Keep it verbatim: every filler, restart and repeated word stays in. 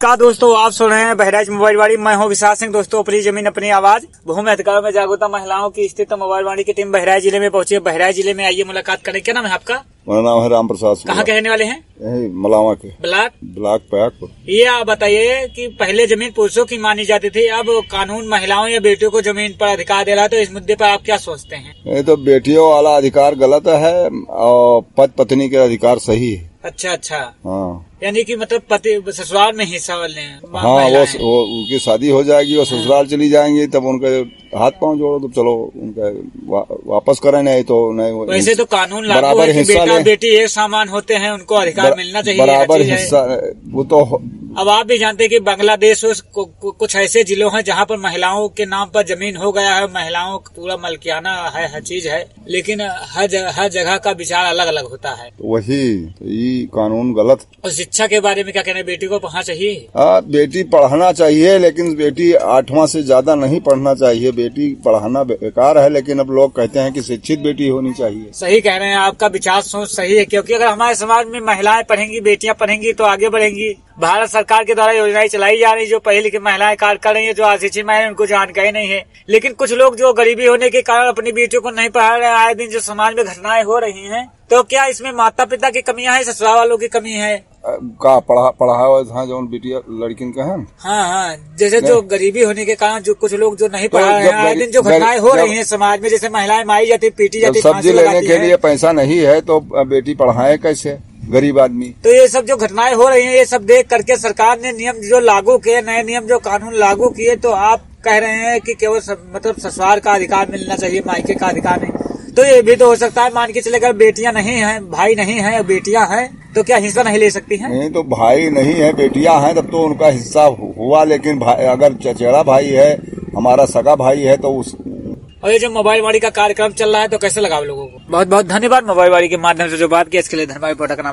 का दोस्तों आप सुन रहे हैं बहराइच मोबाइल वाड़ी। मैं हूं विशाल सिंह। दोस्तों अपनी जमीन अपनी आवाज, भूमि अधिकारों में जागरूकता महिलाओं की स्थित मोबाइल वाड़ी की टीम बहराइच जिले में पहुंची है। बहराइच जिले में आइए मुलाकात करें। क्या नाम है आपका? मेरा नाम है राम प्रसाद। कहाँ के रहने वाले हैं? यही मलावा के ब्लॉक ब्लॉक पयागपुर। ये आप बताइए कि पहले जमीन पुरुषों की मानी जाती थी, अब कानून महिलाओं या बेटियों को जमीन पर अधिकार दे रहा है, तो इस मुद्दे पर आप क्या सोचते हैं? ये तो बेटियों वाला अधिकार गलत है और पति पत्नी के अधिकार सही है। अच्छा अच्छा, हाँ यानी कि मतलब पति ससुराल में हिस्सा वाले हैं। हाँ, वो, वो उनकी शादी हो जाएगी, वो ससुराल चली जाएंगी, तब उनके हाथ पांव जोड़ो तो चलो उनका वा, वापस करें, नहीं तो नहीं। वैसे तो कानून लागू है कि बेटा बेटी एक समान होते हैं, उनको अधिकार मिलना चाहिए, बराबर हिस्सा। वो तो अब आप भी जानते हैं कि बांग्लादेश कुछ ऐसे जिलों हैं जहां पर महिलाओं के नाम पर जमीन हो गया है, महिलाओं का पूरा मलकियाना है, हर चीज है, लेकिन हर जगह हर जगह का विचार अलग अलग होता है। तो वही तो ये कानून गलत। और शिक्षा के बारे में क्या कहना है? बेटी को पढ़ना चाहिए? हाँ, बेटी पढ़ना चाहिए, लेकिन बेटी आठवां से ज्यादा नहीं पढ़ना चाहिए। बेटी पढ़ाना बेकार है, लेकिन अब लोग कहते हैं कि शिक्षित बेटी होनी चाहिए। सही कह रहे हैं, आपका विचार सोच सही है, क्योंकि अगर हमारे समाज में महिलाएं पढ़ेंगी, बेटियां पढ़ेंगी तो आगे बढ़ेंगी। भारत सरकार के द्वारा योजनाएं चलाई जा रही, जो पढ़ी लिखी महिलाएं कार्य कर रही है, जो अशिक्षित महिलाएं उनको जानकारी नहीं है। लेकिन कुछ लोग जो गरीबी होने के कारण अपनी बेटियों को नहीं पढ़ा रहे हैं, आए दिन जो समाज में घटनाएं हो रही हैं, तो क्या इसमें माता पिता की कमियां है, ससुराल वालों की कमी है? का पढ़ा पढ़ा था जो बिटिया लड़किन का है। हाँ हाँ, जैसे जो गरीबी होने के कारण जो कुछ लोग जो नहीं पढ़ा रहे हैं, आए दिन जो घटनाएं हो रही हैं समाज में, जैसे महिलाएं मारी जाती, पीटी जाती, सब्जी लेने के लिए पैसा नहीं है तो बेटी पढ़ाए कैसे गरीब आदमी? तो ये सब जो घटनाएं हो रही हैं, ये सब देख करके सरकार ने नियम जो लागू किए, नए नियम जो कानून लागू किए, तो आप कह रहे हैं कि केवल मतलब ससुराल का अधिकार मिलना चाहिए, मायके का अधिकार नहीं। तो ये भी तो हो सकता है, मान के चले अगर बेटियां नहीं हैं, भाई नहीं है, बेटियां हैं, तो क्या हिस्सा नहीं ले सकती हैं? नहीं, तो भाई नहीं है, बेटियां हैं, तब तो उनका हिस्सा हुआ। लेकिन भाई, अगर चचेरा भाई है, हमारा सगा भाई है, तो उस और ये जो मोबाइल वाड़ी का कार्यक्रम चल रहा है, तो कैसे लगा आप लोगों को? बहुत बहुत धन्यवाद मोबाइल वाड़ी के माध्यम से जो बात की, इसके लिए धन्यवाद।